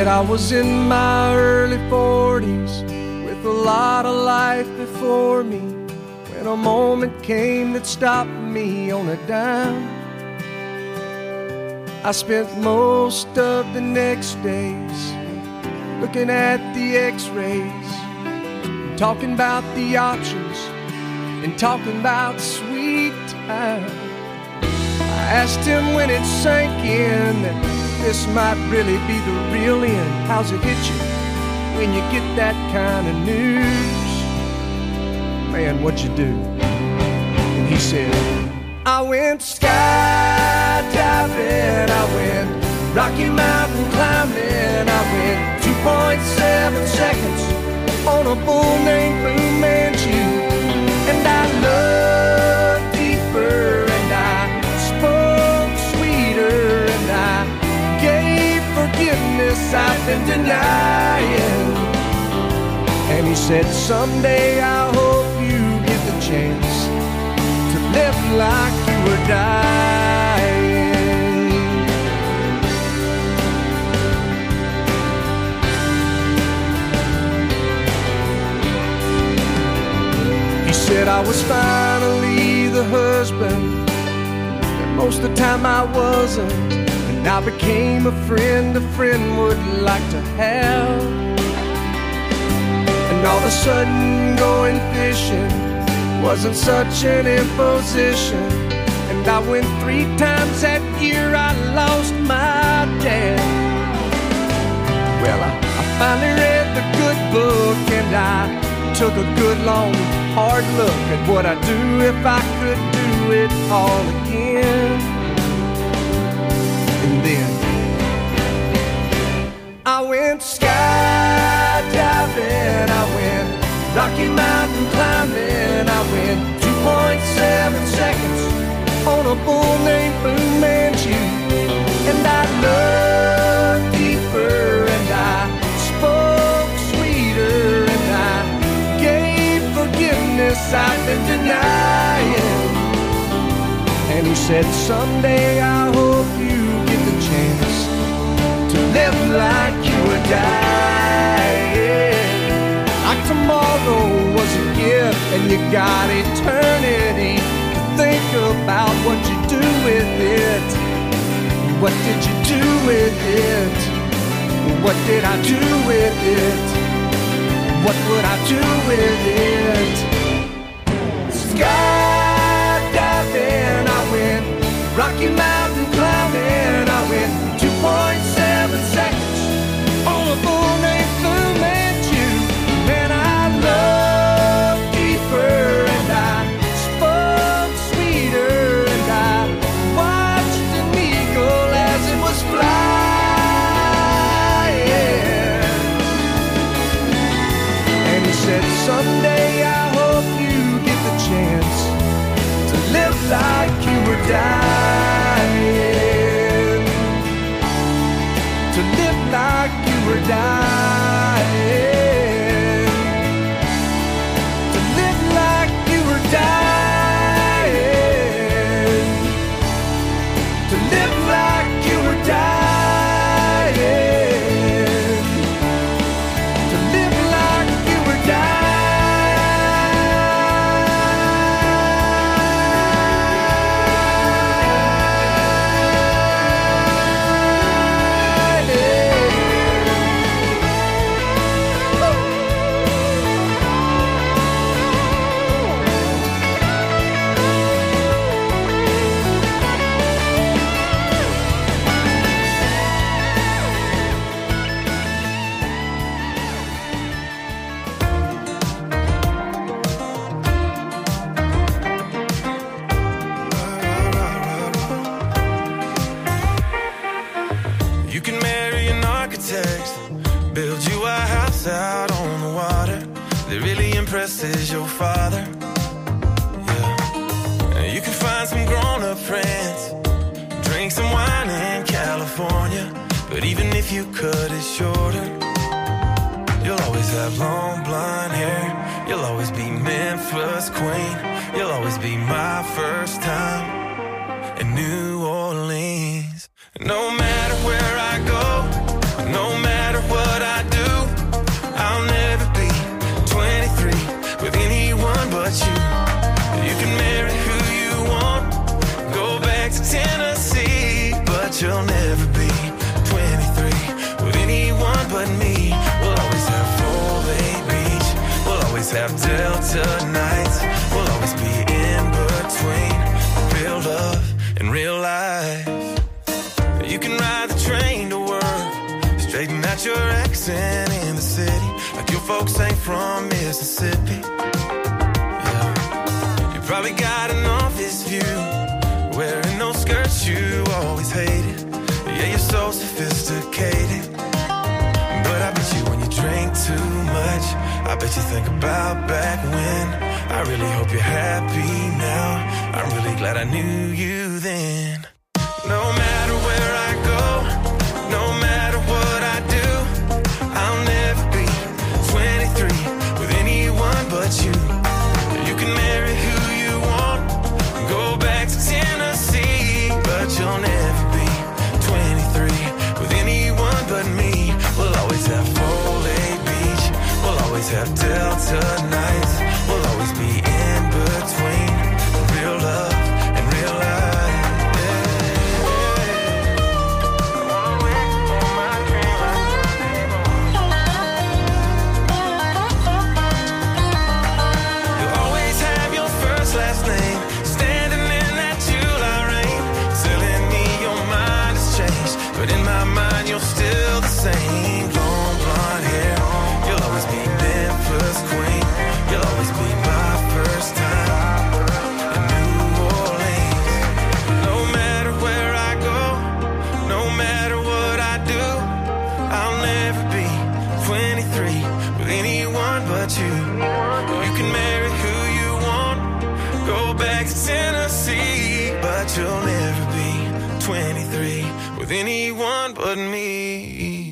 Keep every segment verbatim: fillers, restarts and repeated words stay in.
said I was in my early forties with a lot of life before me, when a moment came that stopped me on a dime. I spent most of the next days looking at the x-rays, talking about the options and talking about sweet time. I asked him when it sank in that this might really be the real end. How's it hit you when you get that kind of news? Man, what'd you do? And he said, I went skydiving, I went Rocky Mountain climbing, I went two point seven seconds on a bull named Fu Manchu. And I loved deeper, and I spoke sweeter, and I gave forgiveness I've been denying. And he said, someday I hope you get the chance to live like you were dying. He said I was finally the husband that most of the time I wasn't, and I became a friend a friend would like to have. And all of a sudden going fishing wasn't such an imposition, and I went three times that year. I lost my dad. Well, I, I finally read the good book, and I took a good long hard look at what I'd do if I could do it all again. And then I went skydiving, I went Rocky Mountain climbing, I went two point seven seconds on a bull named Fu Manchu. And I loved deeper, and I spoke sweeter, and I gave forgiveness I've been denying. And he said, someday I hope you get the chance to live like you were dying. Like tomorrow was a gift, and you got eternity to think about what you do with it. What did you do with it? What did I do with it? What would I do with it? Skydiving, I went Rocky Mountain climbing, I went two point seven seconds on a bull named Fu Manchu. Man, I loved deeper, and I spoke sweeter, and I watched an eagle as it was flying. And he said, someday I hope you get the chance to live like you were dying. To live like you were dying. To live like you were dying. To live like you were dying. To live like you were dying. You can marry an architect, build you a house out on the water that really impresses your father. Yeah. And you can find some grown-up friends, drink some wine in California, but even if you cut it shorter, you'll always have long blonde hair. You'll always be Memphis queen. You'll always be my first time in New Orleans. No matter where I go, no matter delta nights will always be in between real love and real life. You can ride the train to work, straighten out your accent in the city, like your folks ain't from Mississippi. Yeah. You probably got an office view, wearing those skirts you always hated. Yeah, you're so sophisticated. But I bet you when you drink too much, I bet you think about back when. I really hope you're happy now. I'm really glad I knew you then. No matter where I go, no matter what I do, I'll never be twenty-three with anyone but you. You can marry who you want, go back to Tennessee, but you'll never be twenty-three with anyone but me. We'll always have Foley Beach, we'll always have Delta nights, we'll always be in between real love and real life. Last name, standing in that July rain, telling me your mind has changed, but in my mind you're still the same. Long blonde hair, you'll always be Memphis queen, you'll always be my first time in New Orleans. No matter where I go, no matter what I do, I'll never be twenty-three with anyone but you. You can marry who you want, go back to Tennessee, but you'll never be twenty-three with anyone but me.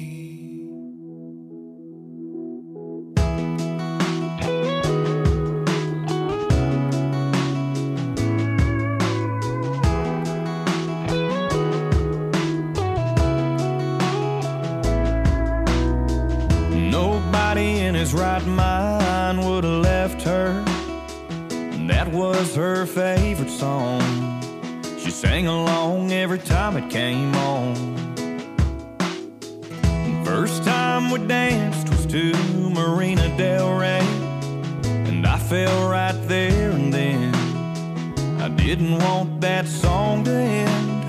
Nobody in his right mind would have left her. That was her favorite song. She sang along every time it came on. First time we danced was to Marina Del Rey, and I fell right there and then. I didn't want that song to end.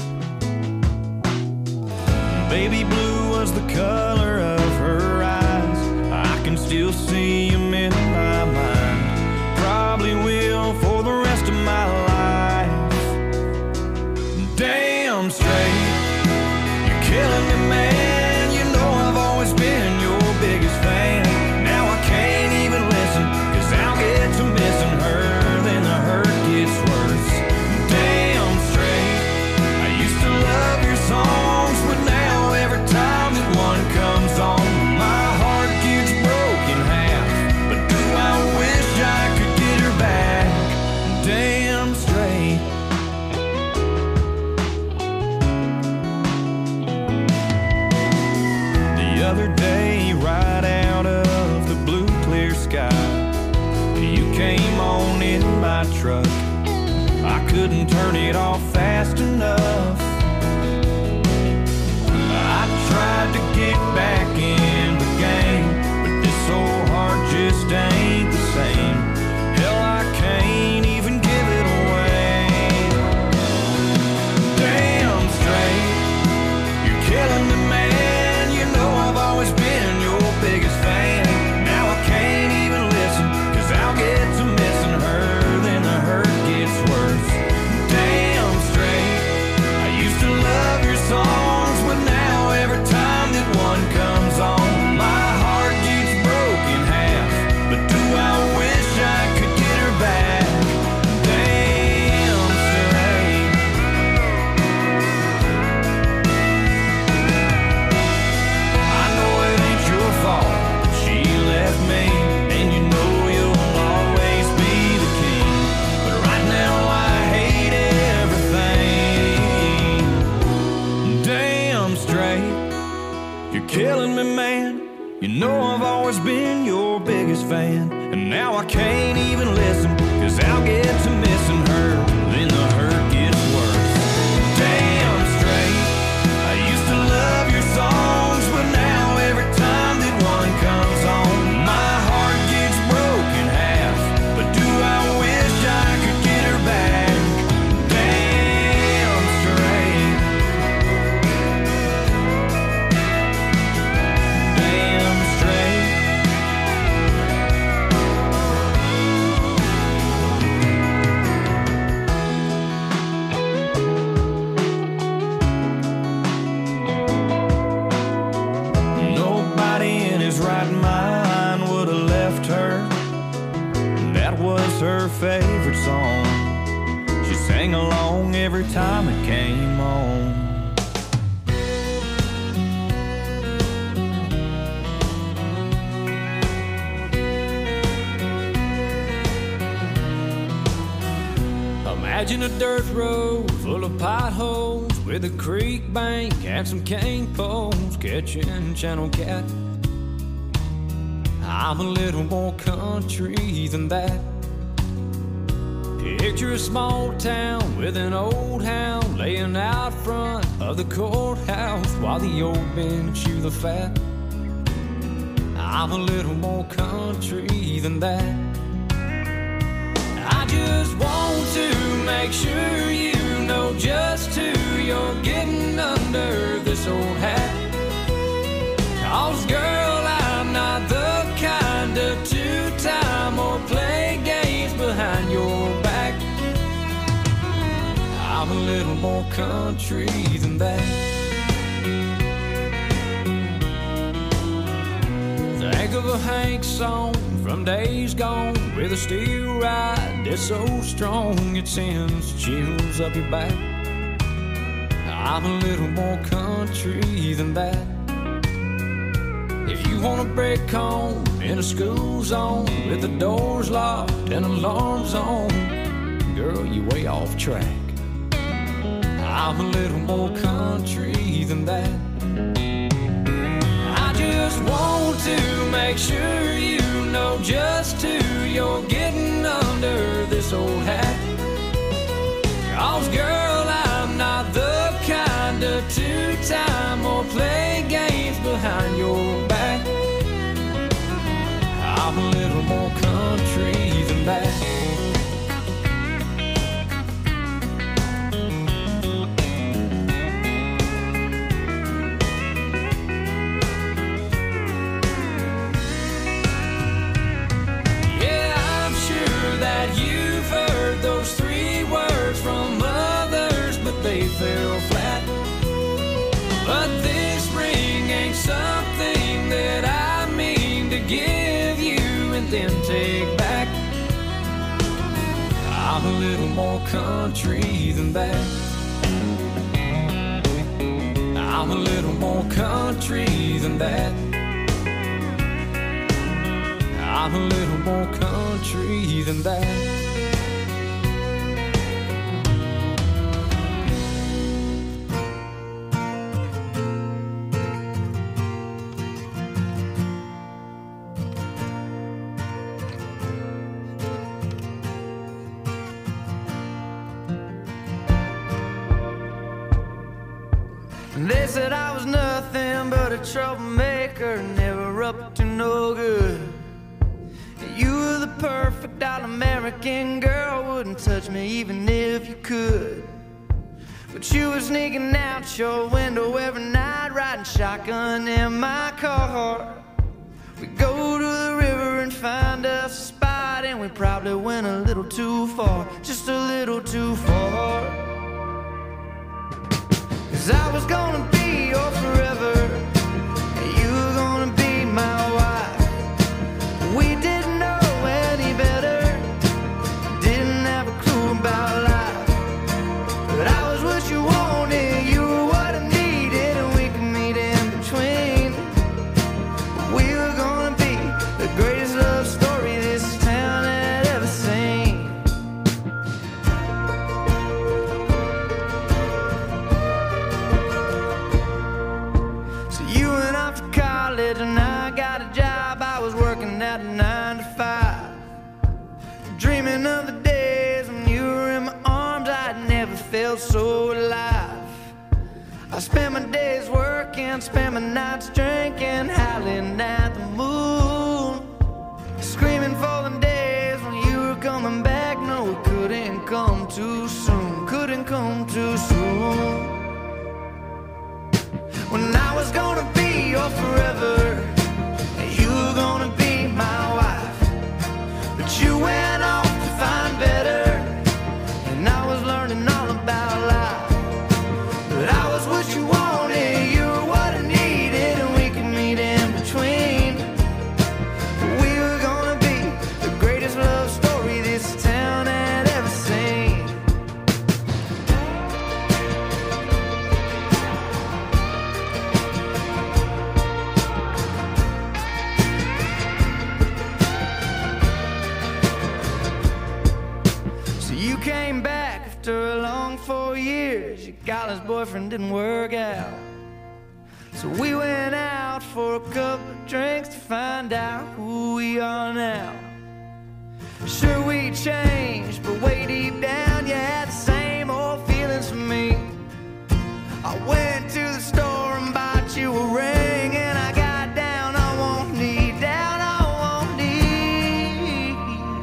Baby blue was the color of her eyes. I can still see him in my mind. Probably will for the rest of my life. Damn straight, you're killing me, man. You know I've always been your biggest fan. Now I can't even listen, cause I'll get to missing her, then the hurt gets worse. Damn straight, I used to love your songs, but now every time that one comes on, my heart gets broken half. But do I wish I could get her back? Damn straight. The other day, right out of the blue clear sky, you came on in my truck. I couldn't turn it off fast enough. I tried to get back in the game, but this old heart just ain't the same. Hell, I can't even give it away. Damn straight, you're killing me, man. You know I've always been your biggest fan. Now I can't even listen, cause I'll get to missing her, then the hurt gets worse. Damn straight, I used to love your songs, but now every time that one comes on, my heart gets broken half. But do I wish I could get her back? Damn straight. I know it ain't your fault that she left me, and you know you'll always be the king. But right now I hate everything. Damn straight, you're killing me, man. You know I've always been your biggest fan, and now I can't even listen, cause I'll get to missing her, then the hurt gets worse. Damn straight, I used to love your songs, but now every time that one comes on, my heart gets broken half. But sang along every time it came on. Imagine a dirt road full of potholes with a creek bank and some cane poles catching channel cat. I'm a little more country than that. Picture a small town with an old hound laying out front of the courthouse while the old men chew the fat. I'm a little more country than that. I just want to make sure you know just who you're getting under this old hat. 'Cause girl, I'm not the kind of two-time or play games behind your back. I'm a little more country than that. Think of a Hank song from days gone with a steel ride that's so strong it sends chills up your back. I'm a little more country than that. If you want a break home in a school zone with the doors locked and alarms on, girl, you way off track. I'm a little more country than that. I just want to make sure you know just who you're getting under this old hat. 'Cause girl, I'm not the kind of two-time or play games behind your back. I'm a little more country than that. Fell flat, but this ring ain't something that I mean to give you and then take back. I'm a little more country than that. I'm a little more country than that. I'm a little more country than that. They said I was nothing but a troublemaker, never up to no good. You were the perfect all-American girl, wouldn't touch me even if you could. But you were sneaking out your window every night, riding shotgun in my car. We go to the river and find us a spot, and we probably went a little too far, just a little too far. 'Cause I was gonna be your forever, and you were gonna be my wife. We didn't know any better, didn't have a clue about life. But I was what you wanted, you were what I needed, and we could meet in between. We were gonna be the greatest love story this town had ever seen. And I got a job, I was working at a nine to five, dreaming of the days when you were in my arms. I'd never felt so alive. I spent my days working, spent my nights drinking, howling at the moon, screaming for the days when you were coming back. No, it couldn't come too soon, couldn't come too soon. When I was gonna be your forever, and you were gonna be my wife. But you went off to find better, and I was learning all about life. But I was what you wanted, you were what I needed, and we could meet in between. We were gonna be the greatest love story this town had ever seen. So you came back after a long four years. Your college boyfriend didn't work out. So we went out for a couple of drinks to find out who we are now. Sure we changed, but way deep down you had the same old feelings for me. I went to the store and bought you a ring, and I got down on one knee, down on one knee.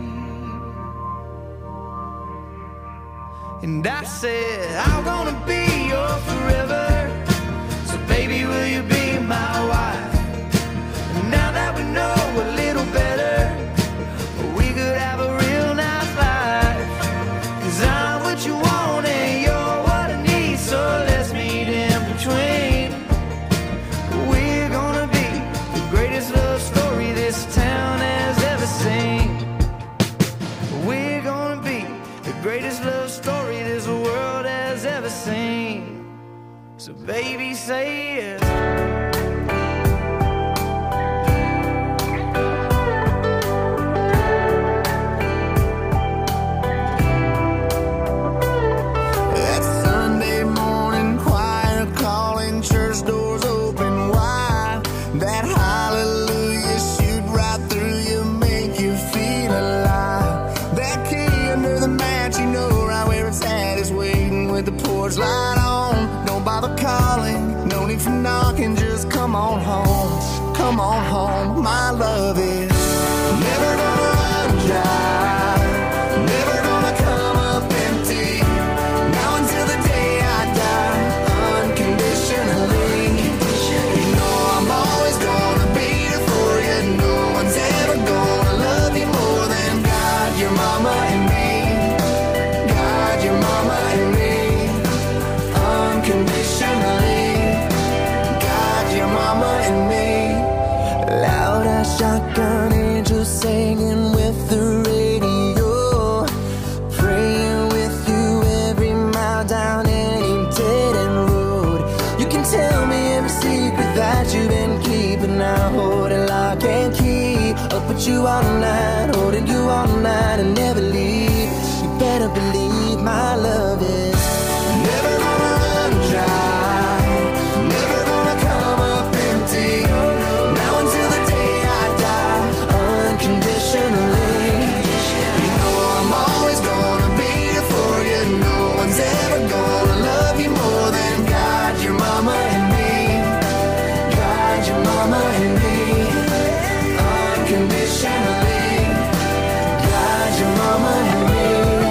And I said, I'm gonna be your forever. So baby, will you be my wife? And now that we know a little better, we could have a real nice life. 'Cause I'm what you want and you're what I need, so let's meet in between. We're gonna be the greatest love story this town has ever seen. We're gonna be the greatest love story this world has ever seen. So baby, say yes. That Sunday morning choir calling, church doors open wide. That hallelujah shoot right through you, make you feel alive. That key under the mat, you know right where it's at, is waiting with the porch light on. Don't bother calling, no need for knocking, just come on home. Come on home, my love is never gonna run dry, never gonna come up empty. Now until the day I die, unconditionally. You know I'm always gonna be there for you. No one's ever gonna love you more than God, your mama and me. God, your mama and me. Unconditionally. God, your mama and me. Loud as shotgun angels singing with the radio, praying with you every mile down any dead end road. You can tell me every secret that you've been keeping. I hold it lock and key, up with you all night, holding you all night and never leave. You better believe my love is never gonna run dry, never gonna come up empty. Now until the day I die, unconditionally. You know I'm always gonna be here for you. No one's ever gonna love you more than God, your mama and me. God, your mama and me. Unconditionally. God, your mama and me.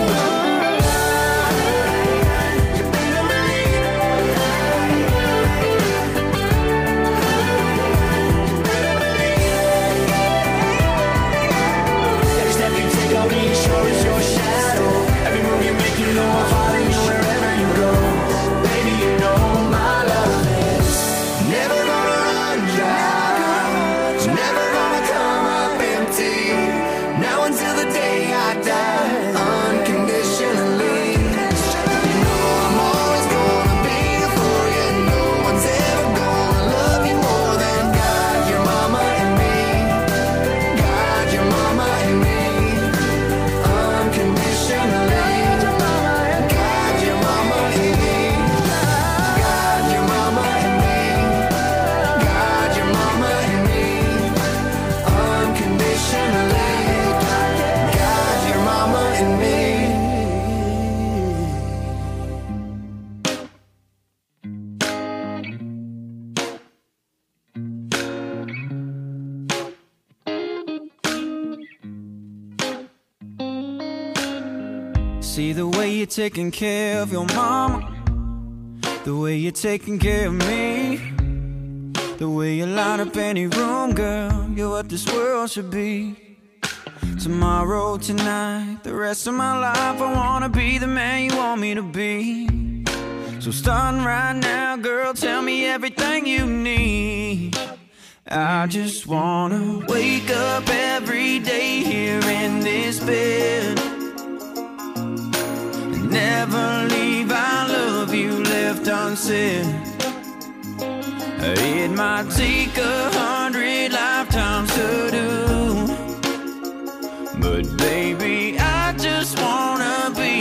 Every step you take, I'll be sure it's your shadow. Every move you make, you know I'll follow you wherever you go. Baby, you know my love is never gonna run dry, never gonna come up empty. Now until the day I die, unconditionally. You know I'm always gonna be here for you. No one's ever gonna love you more than God, your mama and me. God, your mama and me. Unconditionally. God, your mama and me. God, your mama and me. God, your mama and me. Unconditionally. God, your mama and me. See the way you're taking care of your mama, the way you're taking care of me, the way you light up any room, girl. You're what this world should be. Tomorrow, tonight, the rest of my life, I wanna be the man you want me to be. So starting right now, girl, tell me everything you need. I just wanna wake up every day here in this bed, never leave, I love you left unsaid. It might take a hundred lifetimes to do, but baby, I just wanna be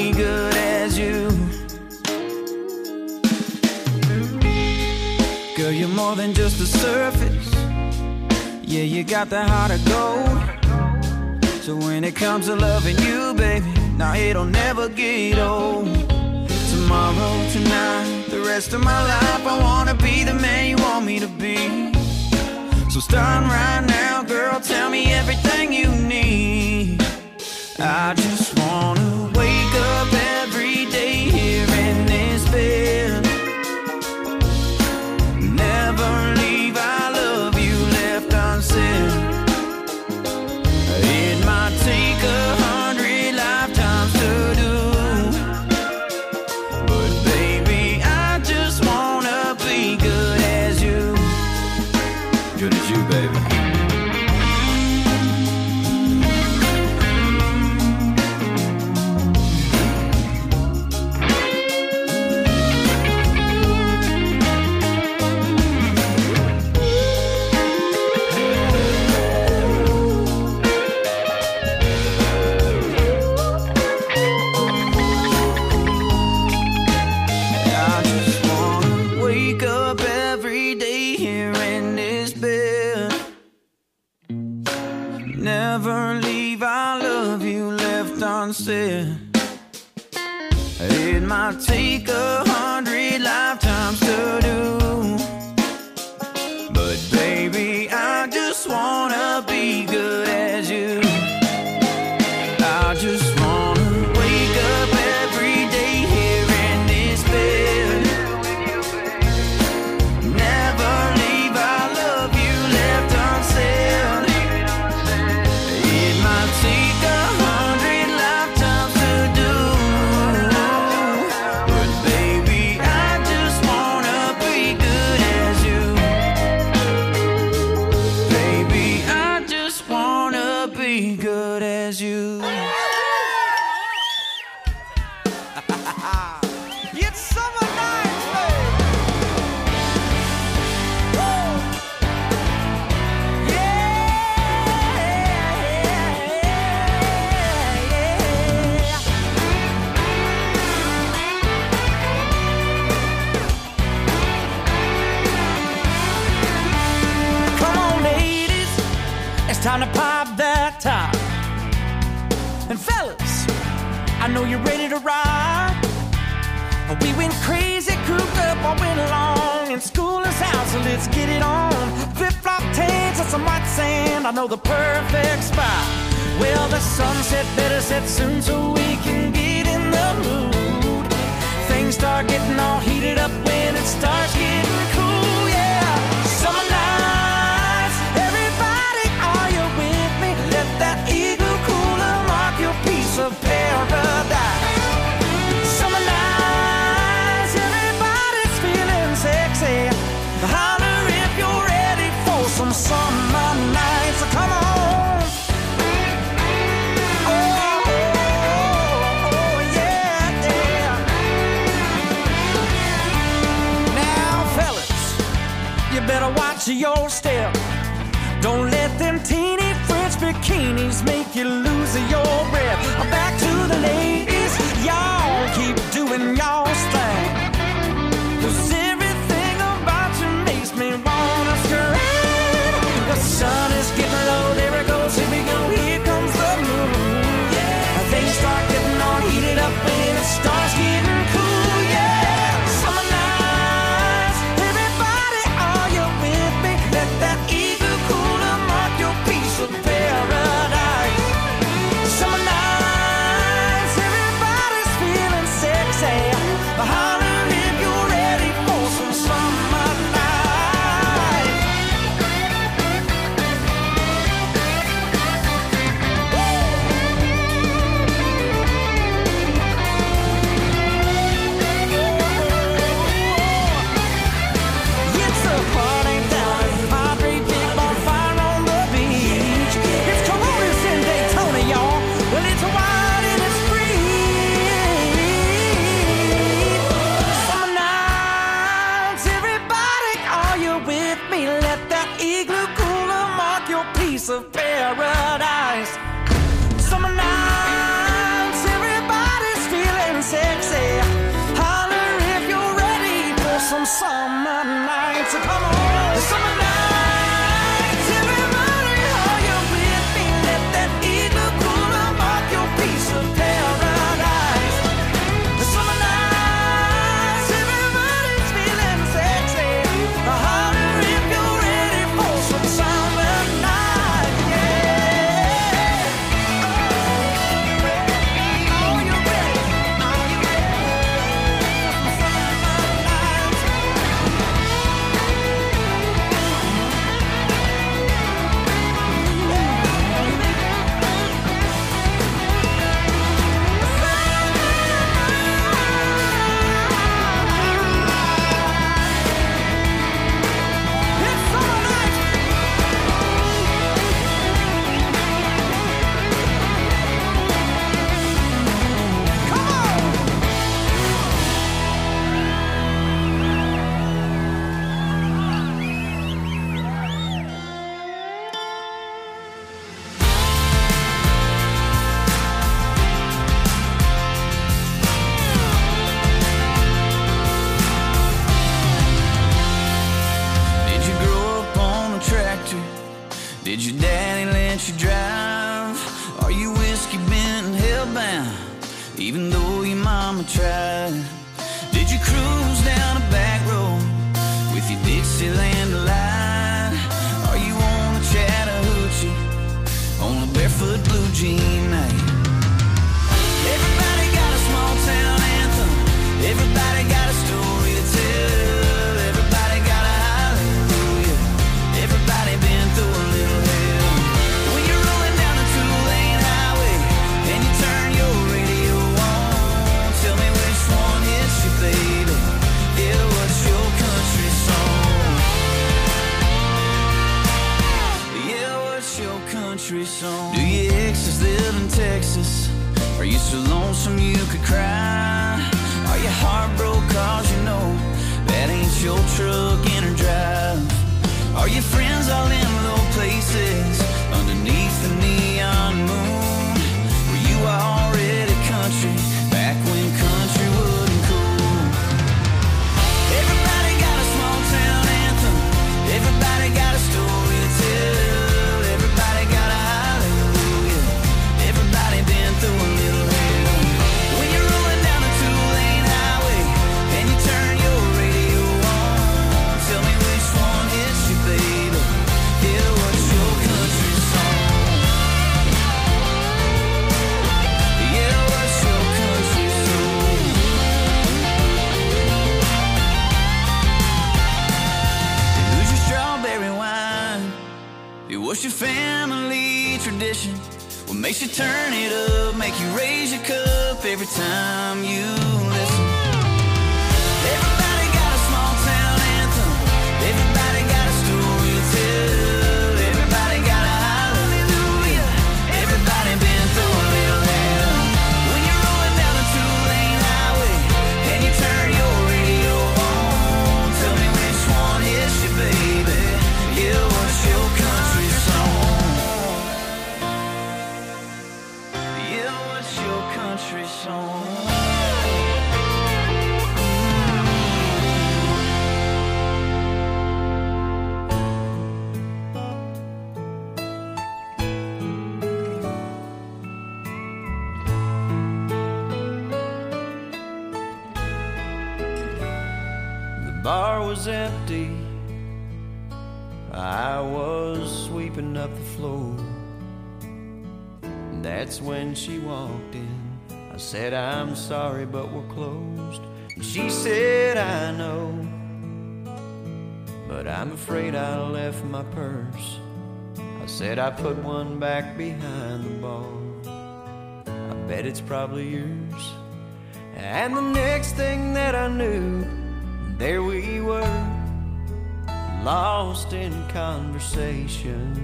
got the heart of gold. So when it comes to loving you, baby, now it'll never get old. Tomorrow, tonight, the rest of my life, I wanna be the man you want me to be. So starting right now, girl, tell me everything you need. I just wanna wake up every day here in this bed. Never leave, I love you left unsaid. It might take a hundred lifetimes to do, but baby, I just wanna be good as you. Good as you, baby. Said it might take a hundred lifetimes to do, but baby, I just wanna be good as you. I just wanna wake up every day here in this bed. Never leave, I love you left unsaid. It might take a hundred lifetimes to do, but baby, I just wanna be good as you. Baby, I just wanna be good as you. It's summer nights, baby. Woo! Come on, ladies, it's time to pop that top. And fellas, I know you're ready to ride. We went crazy, cooped up all winter long, and school is out, so let's get it on. Flip-flop tanks and some white sand, I know the perfect spot. Well, the sunset better set soon so we can get in the mood. Things start getting all heated up when it starts getting cool, yeah. Summer nights, everybody, are you with me? Let that igloo cooler mark your piece of paradise. Summer nights, everybody's feeling sexy. Holler if you're ready for some summer nights. Come on. Oh, oh, oh, yeah, yeah. Now, fellas, you better watch your step. Don't let them teeny French bikinis make you lose your breath. Back to the ladies, y'all keep doing y'all's thing. 'Cause everything about you makes me wanna scream. The sun is getting low, there it goes, here we go, here comes the moon. Yeah. Things start getting all heated up when it starts getting cool, yeah. Summer nights, everybody, are you with me? Let that igloo cooler mark your piece of paradise. Summer nights, everybody's feeling sexy. Holler if you're ready for some summer night. It's a party down at Padre, big bonfire on the beach. It's Coronas in Daytona, y'all. Well, it's wild and it's free. Summer nights, everybody, are you with me? Let that igloo cooler mark your piece of paradise. Summer nights, everybody's feeling sexy. Holler if you're ready for some summer nights. Come on, summer nights, everybody, even though your mama tried? Did you cruise down a back road with your Dixieland delight? Are you on a Chattahoochee on a barefoot blue jean night? Everybody got a small town anthem. Everybody got a story to tell. Everybody got a hallelujah. Everybody been through a little hell. When you're rolling down a two-lane highway and you turn your radio on, tell me which one hits you, baby. Yeah, what's your country song? Yeah, what's your country song? Do your exes live in Texas? Are you so lonesome you could cry? Are you heartbroken cause you know that ain't your truck in or drive? Are your friends all in low places underneath the neon moon? Were you already country back when country wasn't cool? Everybody got a small town anthem. Everybody got a story to tell. Everybody got a hallelujah. Everybody been through a little hell. When you're rolling down a two-lane highway and you turn your radio on, tell me which one hits you, baby. Yeah, what's your country song? Yeah, what's your country song? Who's your strawberry wine? Yeah, what's your family tradition? What makes you turn it up, make you raise your cup every time you listen? Everybody got a small town anthem. Everybody got a story to tell. Everybody got a hallelujah. Everybody been through a little hell. When you're rolling down a two-lane highway and you turn your radio on, tell me which one hits you, baby. Yeah, what's your country song? Yeah, what's your country song? The bar was empty. I was sweeping up the floor. That's when she walked in. I said, I'm sorry, but we're closed. And she said, I know, but I'm afraid I left my purse. I said, I put one back behind the bar. I bet it's probably yours. And the next thing that I knew, there we were, lost in conversation.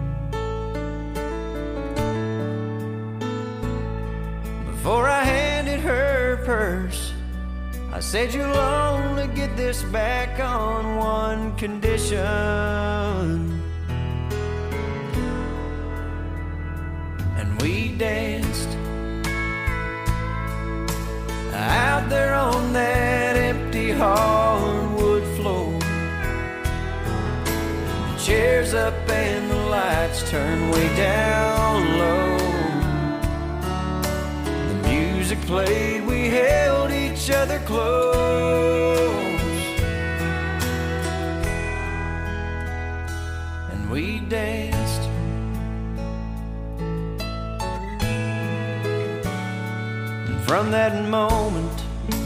Before I handed her purse, I said, you'll only get this back on one condition. And we danced out there on that empty hardwood floor. The chairs up and the lights turned way down low. Music played, we held each other close, and we danced. And from that moment,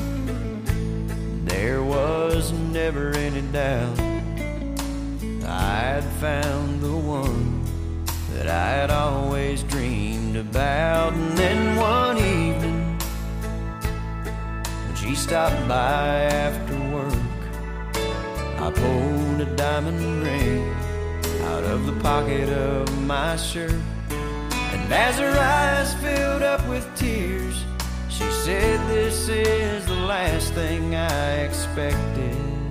there was never any doubt I'd found the one that I had always dreamed about. And then one evening, she stopped by after work. I pulled a diamond ring out of the pocket of my shirt, and as her eyes filled up with tears, she said, this is the last thing I expected.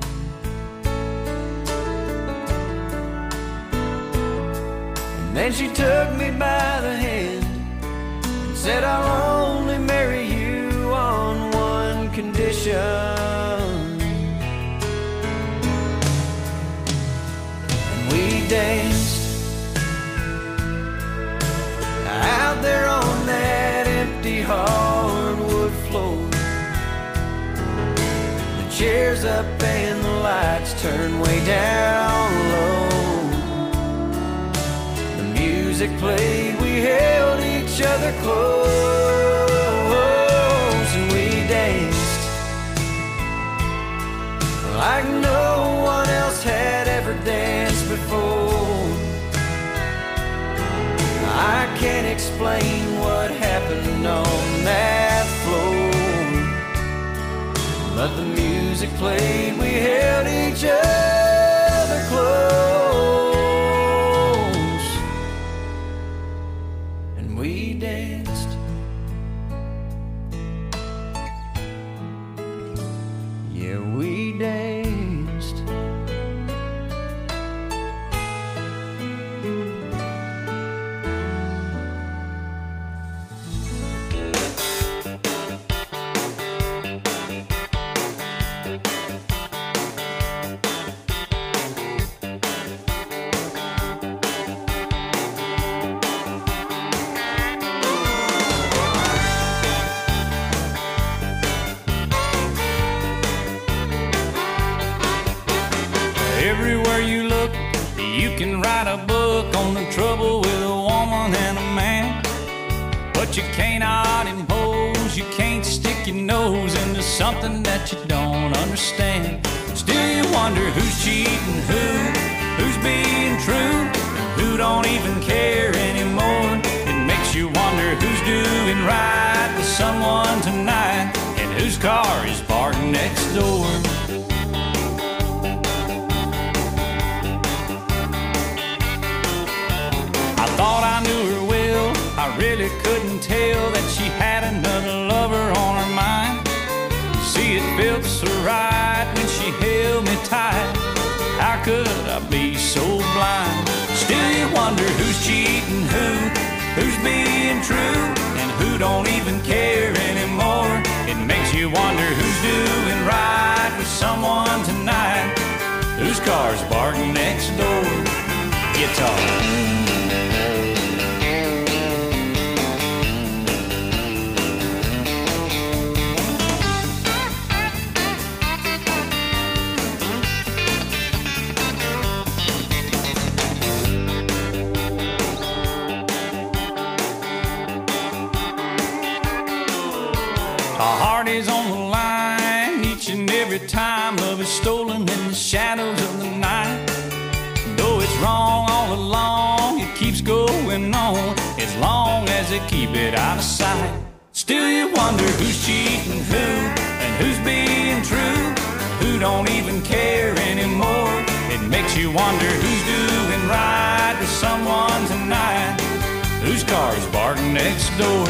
And then she took me by the hand and said, I'll only marry you on one condition. And we danced out there on that empty hardwood chairs up and the lights turn way down low. The music played, we held each other close, and we danced like no one else had ever danced before. I can't explain what happened on that floor, but the music played, we held each other close, and we danced. Yeah, we danced. Everywhere you look, you can write a book on the trouble with a woman and a man. But you cannot impose, you can't stick your nose into something that you don't understand. Still you wonder who's cheating who, who's being true, who don't even care anymore. It makes you wonder who's doing right with someone tonight, and whose car is parked next door. Thought I knew her well, I really couldn't tell that she had another lover on her mind. See, it felt so right when she held me tight. How could I be so blind? Still you wonder who's cheating who, who's being true, and who don't even care anymore. It makes you wonder who's doing right with someone tonight, whose car's parked next door. Guitar. Our heart is on the line each and every time love is stolen in the shadows of the night. Though it's wrong all along, it keeps going on as long as they keep it out of sight. Still you wonder who's cheating who, and who's being true, who don't even care anymore. It makes you wonder who's doing right with someone tonight, whose car's parked next door.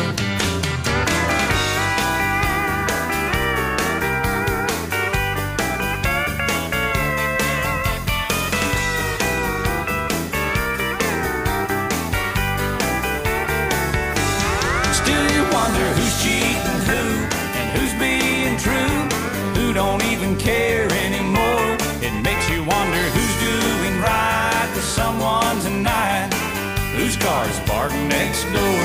Wonder who's cheating who, and who's being true, who don't even care anymore. It makes you wonder who's doing right with someone tonight, whose car's parked next door.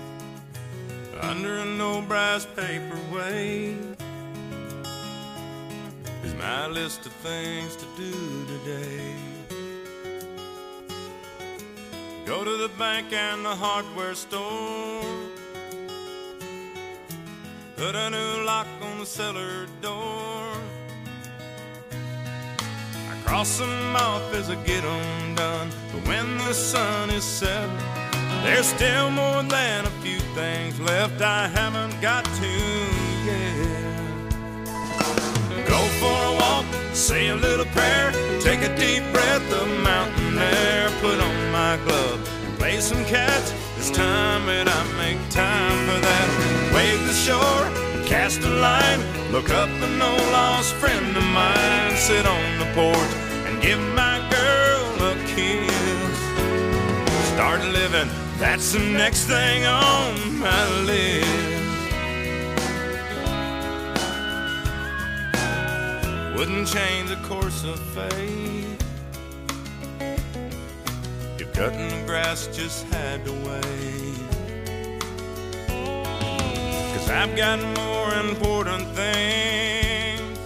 Under an old brass paperweight, my list of things to do today. Go to the bank and the hardware store, put a new lock on the cellar door. I cross them off as I get them done, but when the sun is set, there's still more than a few things left I haven't got to yet. Go for a walk, say a little prayer, take a deep breath of mountain air, put on my glove and play some catch. It's time that I make time for that. Wave the shore, cast a line, look up an old lost friend of mine, sit on the porch and give my girl a kiss. Start living, that's the next thing on my list. Wouldn't change the course of fate if cutting the grass just had to wait. 'Cause I've got more important things,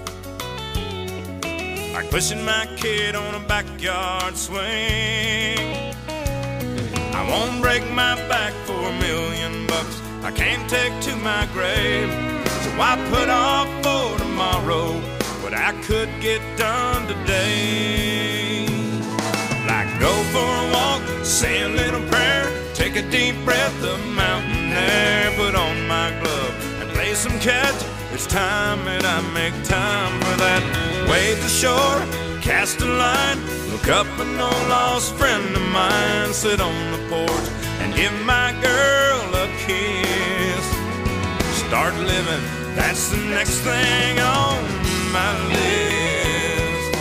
like pushing my kid on a backyard swing. I won't break my back for a million bucks I can't take to my grave. So I put off for tomorrow what I could get done today. Like go for a walk, say a little prayer, take a deep breath of mountain air, put on my glove and play some catch. It's time that I make time for that. Wave the shore, cast a line, look up an old lost friend of mine, sit on the porch and give my girl a kiss. Start living, that's the next thing on my list.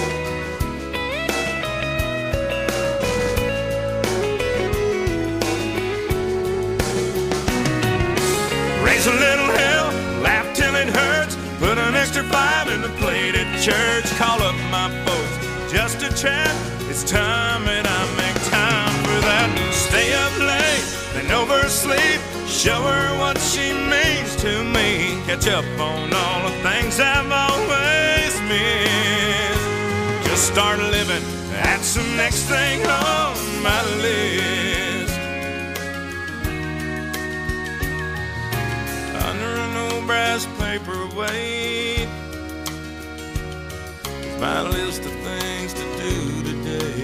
Raise a little hell, laugh till it hurts, put an extra five in the plate at church, call up my folks just to chat. It's time that I make time for that. Stay up late and oversleep, show her what she means to me, catch up on all the things I've always missed. Just start living, that's the next thing on my list. Under an old brass paperweight, my list of things to do today.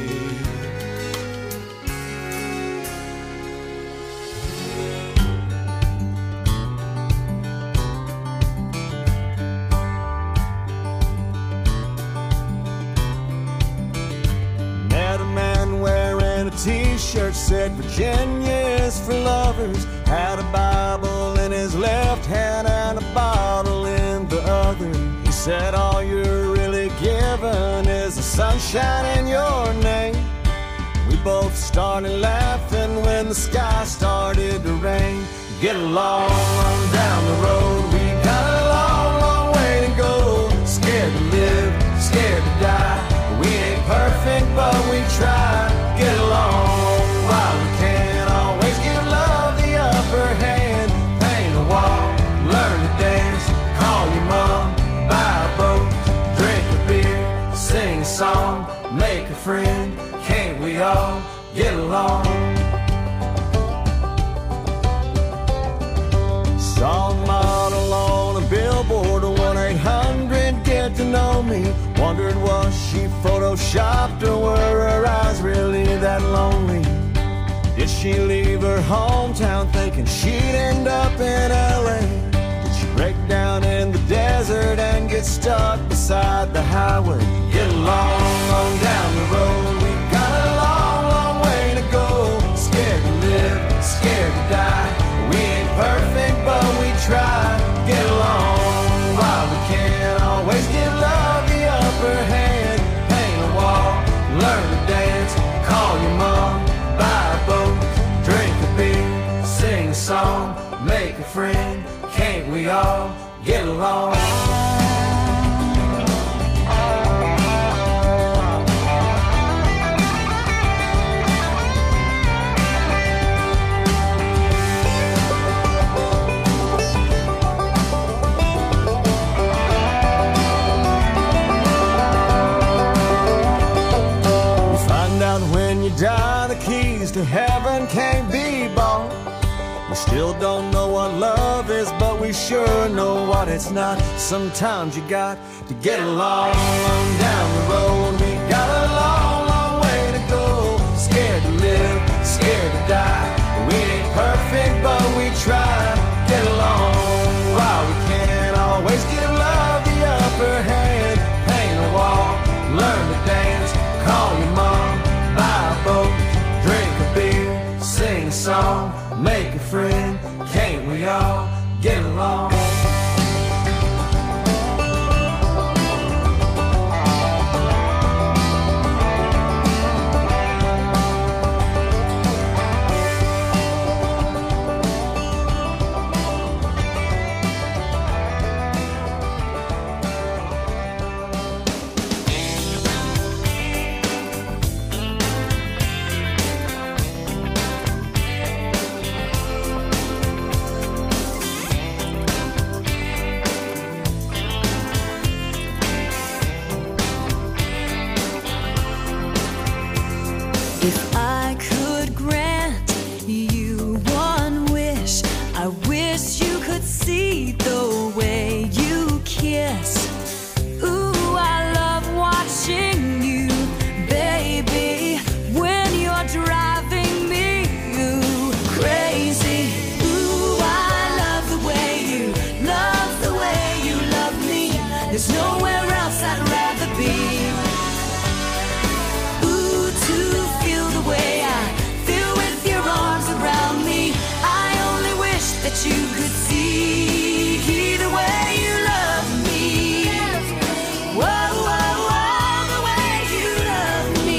Met a man wearing a t-shirt said Virginia's for lovers, had a Bible in his left hand and a bottle in the other. He said all you're really given is the sunshine in your name. We both started laughing when the sky started to rain. Get along on down the road, we got a long, long way to go. Scared to live, scared to die, we ain't perfect but we try. Get along while we can, always give love the upper hand. Paint a wall, learn to dance, call your mom, buy a boat, drink a beer, sing a song, make a friend. Can't we all get along? Saw a model on a billboard, one eight hundred get to know me. Wondered was she photoshopped or were her eyes really that lonely? Did she leave her hometown thinking she'd end up in L A? Did she break down in the desert and get stuck beside the highway? Get along on down the road, we got a long, long way to go. Scared to live, scared to die, we ain't perfect but we try. Get along while we can, always give love the upper hand. Paint a wall, learn to dance, call your mom, buy a boat, drink a beer, sing a song, make a friend. Can't we all get along? the keys to heaven can't be bought. We still don't know what love is, but we sure know what it's not. Sometimes you got to get along down the road. We got a long, long way to go. Scared to live, scared to die. We ain't perfect, but we try to get along. While we can't always give love the upper hand, paint a wall, learn to dance, call your mom, buy a boat, drink a beer, sing a song, make a friend. Can't we all get along? If I could grant you one wish, I wish you could see the way you kiss. Ooh, I love watching you, baby, when you're driving me ooh, crazy. Ooh, I love the way you, love the way you love me. There's nowhere else I'd rather be. That you could see the way you love me. Whoa, whoa, whoa, the way you love me.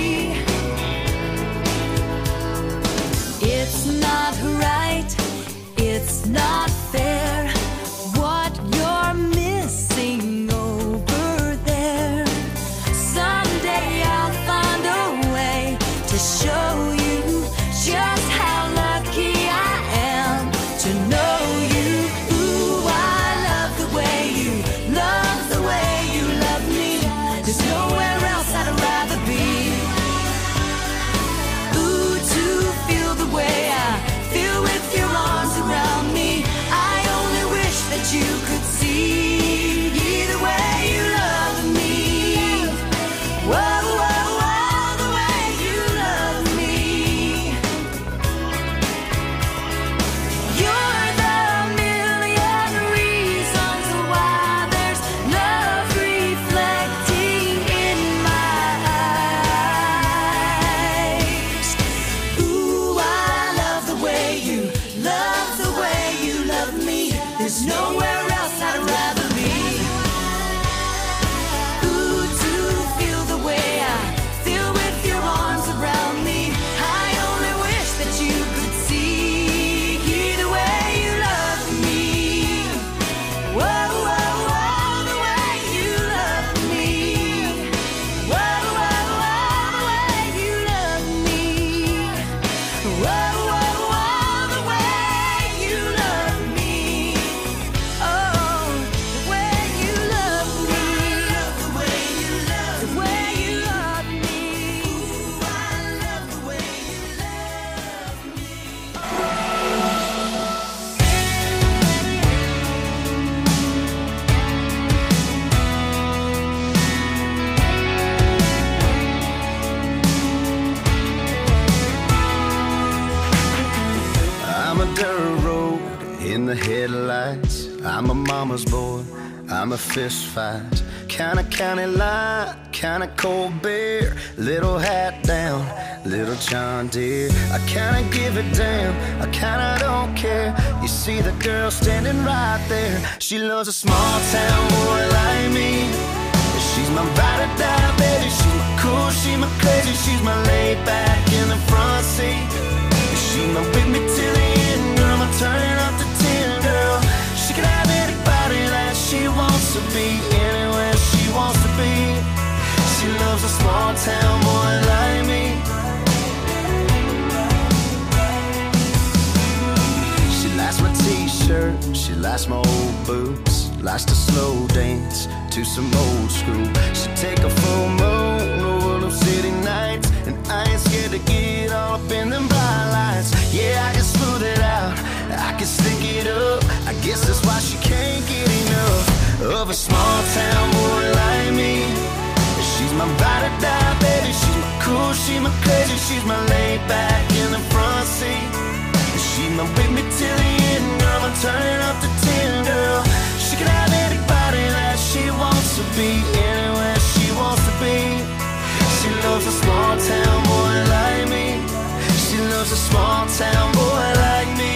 It's not right, it's not fair, what you're missing over there. Someday I'll find a way to show you just how lucky I am to know you. Ooh, I love the way you, love the way you love me. There's nowhere else I'd rather be. Ooh, to feel the way I feel with your arms around me. I only wish that you could see the way you love me. Whoa, whoa, whoa, the way you love me. You're the million reasons why there's love reflecting in my eyes. Ooh, I love the way you, love the way you love me. There's nowhere else I'd rather be. Ooh, to feel the way I feel with your arms around me. I only wish that you could see the way you love me. Whoa, whoa, whoa, the way you love me. Whoa, whoa, whoa, the way you love me. Whoa, whoa, whoa, the way you love me. Oh, the way you love me. The way you love me. The way you love me. Ooh, I love the way you love me. I'm a dirt road in the headlights. I'm a mama's boy, I'm a fist fight. Kinda county line, kinda cold beer. Little hat down, little John Deere. I kinda give a damn, I kinda don't care. You see the girl standing right there. She loves a small town boy like me. She's my ride or die, baby. She's my cool, she's my crazy. She's my laid back in the front seat. She's my with me till the end, girl. I'm turning up to ten, girl. She can have anybody that she wants to be, anywhere she wants to be. She loves a small town boy like me. She likes my t-shirt, she likes my old boots, likes to slow dance to some old school. She take a full moon over them city nights and I ain't scared to get all up in them bright lights. Yeah, I can smooth it out, I can stick it up. I guess that's why she can't get enough of a small town boy like me. She's my ride or die, baby. She's my cool, she's my crazy, she's my laid back in the front seat. She's my with me till the end, girl. I'm turning up the ten, girl. She can have anybody that she wants to be, anywhere she wants to be. She loves a small town boy like me. She loves a small town boy like me.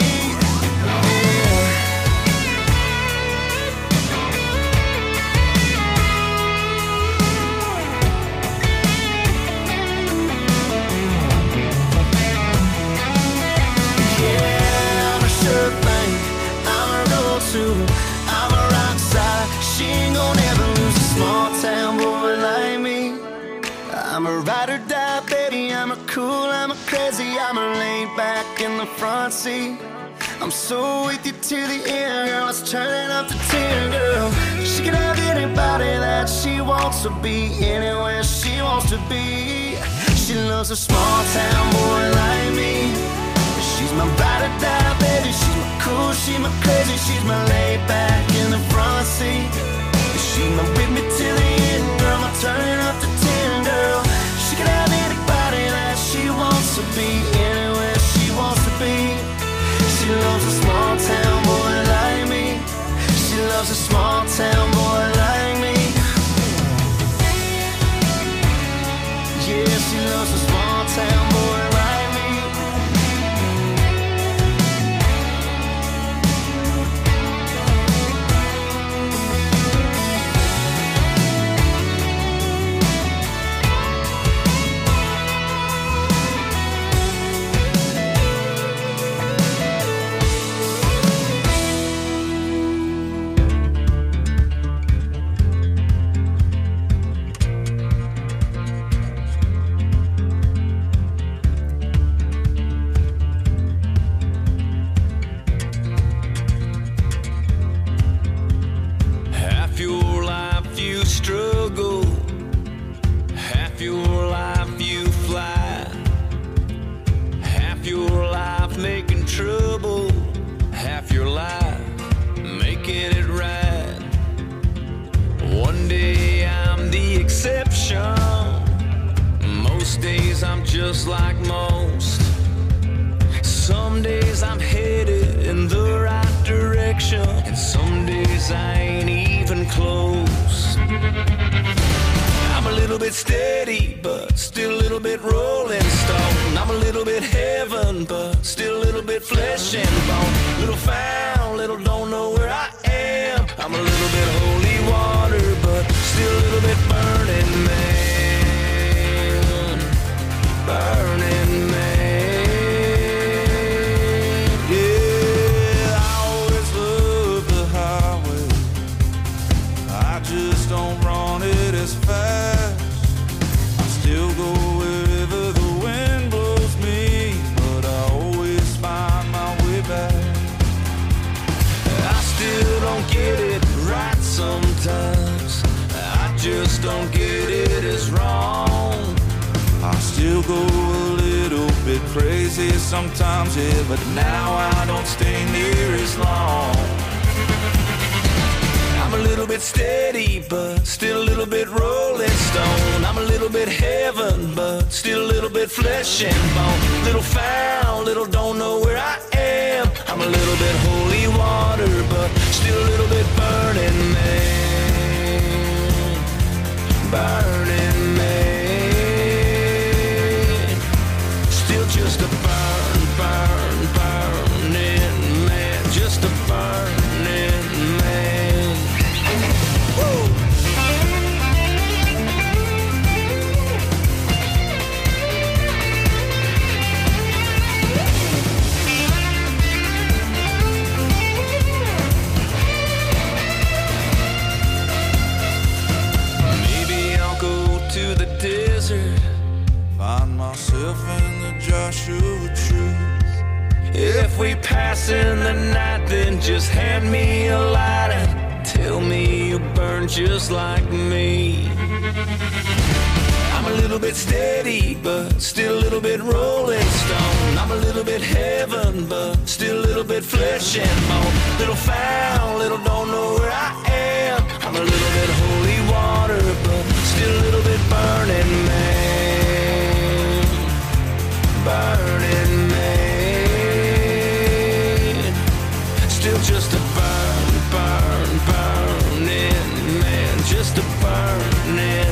I'm a rock star, she ain't gon' ever lose a small town boy like me. I'm a ride or die, baby, I'm a cool, I'm a crazy, I'm a laid back in the front seat. I'm so with you to the end, girl, it's turning up the ten, girl. She can have anybody that she wants to be, anywhere she wants to be. She loves a small town boy like me. She's my ride or die, baby. She's my cool, she's my crazy, she's my laid back in the front seat. She's my with me till the end, girl. I'm turning up the ten, girl. She can have anybody that she wants to be, anywhere she wants to be. She loves a small town boy like me. She loves a small town boy like me. Yeah, she loves a small town boy like me. Just like most. Some days I'm headed in the right direction, and some days I ain't even close. I'm a little bit steady, but still a little bit rolling stone. I'm a little bit heaven, but still a little bit flesh and bone. Little found, little don't know where I am. I'm a little bit holy water, but still a little bit burning man. Burning man. Yeah, I always love the highway. I just don't run it as fast. I still go wherever the wind blows me, but I always find my way back. I still don't get it right sometimes. I just don't get it as wrong. I still go a little bit crazy sometimes, yeah, but now I don't stay near as long. I'm a little bit steady, but still a little bit rolling stone. I'm a little bit heaven, but still a little bit flesh and bone. Little found, little don't know where I am. I'm a little bit holy water, but still a little bit burning man. Burning man. Just a burn, burn, burning man. Just a burning man. Woo! Maybe I'll go to the desert, find myself in Joshua truth. If we pass in the night, then just hand me a lighter. Tell me you burn just like me. I'm I'm a little bit steady, but still a little bit rolling stone. I'm a little bit heaven, but still a little bit flesh and bone. Little foul, little don't know where I am. I'm a little bit holy water, but still a little bit burning man. Burning man. Still just a burn, burn, burning man. Just a burning man.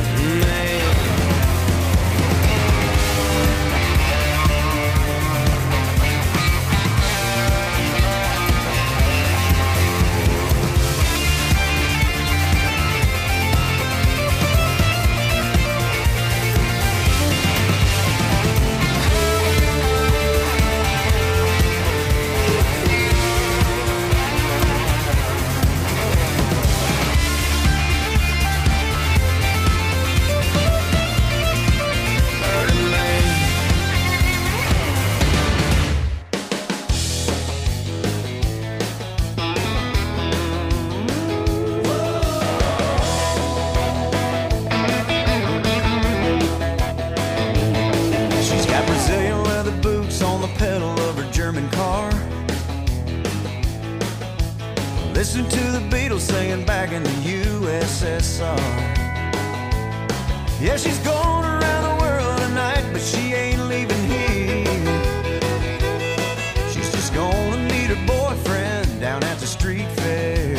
Listen to the Beatles singing back in the U S S R. Yeah, she's going around the world tonight, but she ain't leaving here. She's just gonna meet her boyfriend down at the street fair.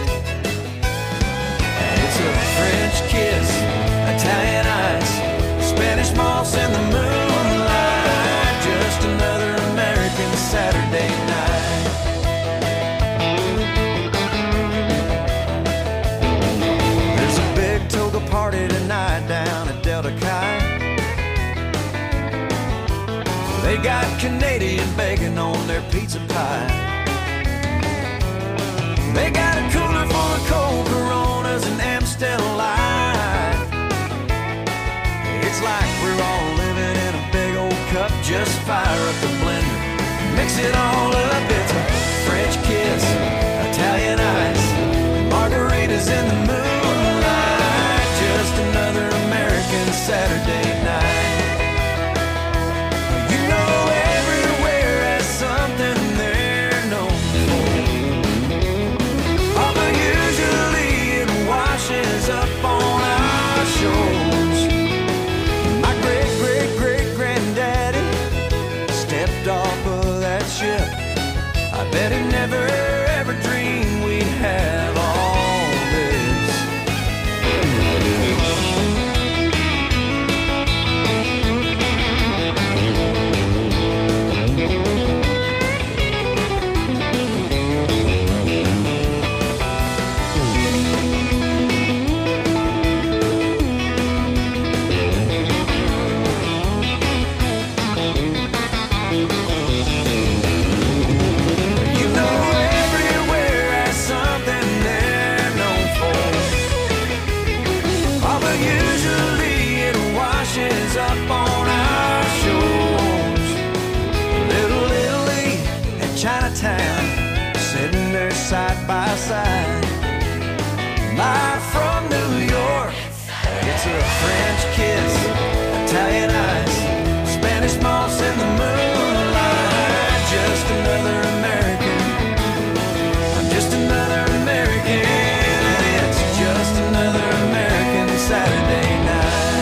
And it's a French kiss, Italian ice, Spanish moss and the moonlight. Just another American Saturday night. Party tonight down at Delta Chi. They got Canadian bacon on their pizza pie. They got a cooler full of cold Coronas and Amstel Light. It's like we're all living in a big old cup. Just fire up the blender, mix it all up. It's a French kiss, Italian ice, margaritas in the moonlight. Just another American Saturday night. You know everywhere has something they're known for. Oh, but usually it washes up on our shores. My great, great, great granddaddy stepped off of that ship. I bet he never ever dreamed we'd have all this. Up on our shores. Little Italy and Chinatown, sitting there side by side. Live from New York, it's a French kiss, Italian ice, Spanish moss in the moonlight. Just another American, I'm just another American, and it's just another American Saturday night.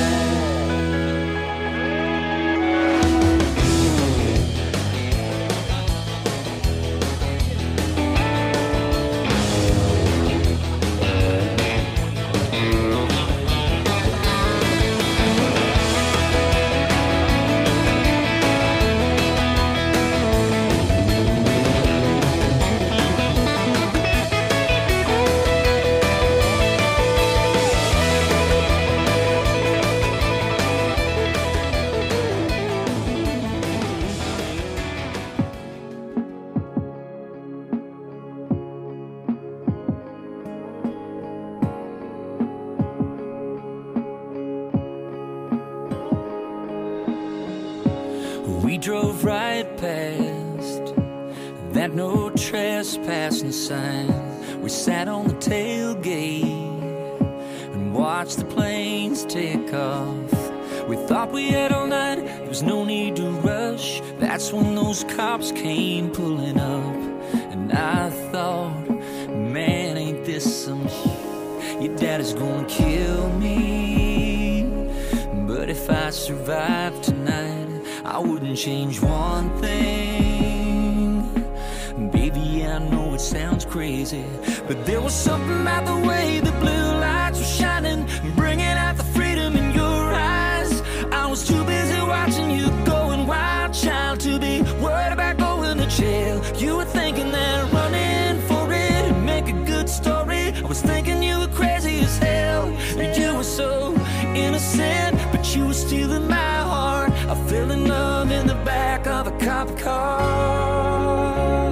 We drove right past that no trespassing sign. We sat on the tailgate and watched the planes take off. We thought we had all night, there was no need to rush. That's when those cops came pulling up. And I thought, man, ain't this some shit? Your dad is gonna kill me. But if I survive tonight, I wouldn't change one thing. Baby, yeah, I know it sounds crazy, but there was something about the way the blue lights were shining, bringing out the freedom in your eyes. I was too busy watching you going wild, child, to be worried about going to jail. You were thinking that running for it would make a good story. I was thinking you were crazy as hell. You were so innocent, but you were stealing my heart. I fell in love in the back of a cop car.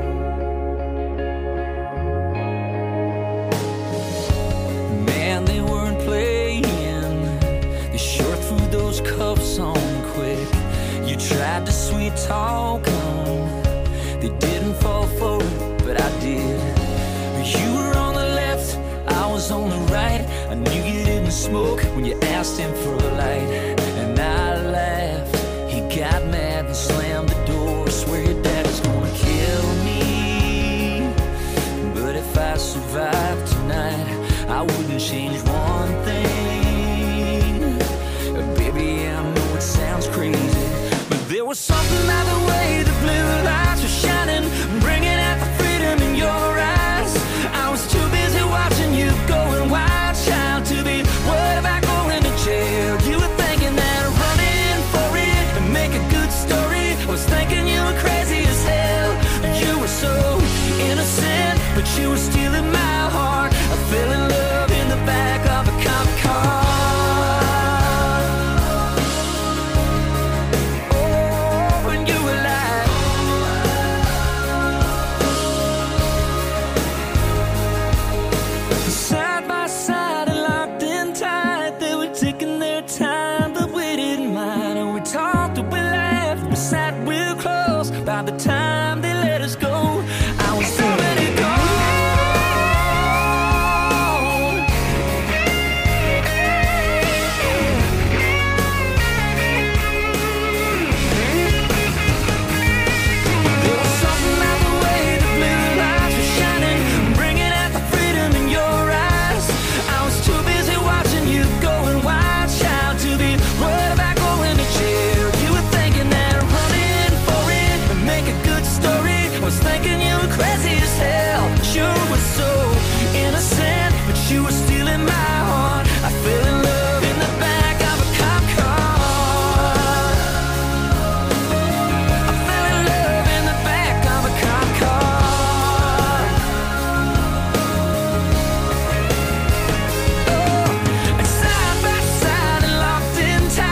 Man, they weren't playing. They sure threw those cuffs on quick. You tried to sweet talk them. They didn't fall for it, but I did. You were on the left, I was on the right. I knew you didn't smoke when you asked him for a light. And I laughed, he got mad and slammed the door. Swear your dad is gonna kill me. But if I survive tonight, I wouldn't change one